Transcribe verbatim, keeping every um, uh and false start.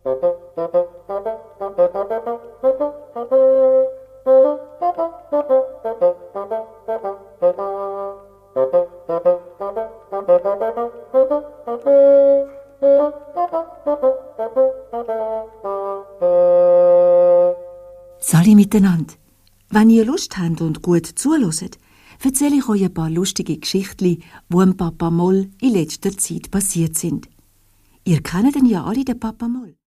Sali miteinander. Wenn ihr Lust habt und gut zuhört, erzähle ich euch ein paar lustige Geschichten, die dem Papa Moll in letzter Zeit passiert sind. Ihr kennt den ja alle, den Papa Moll.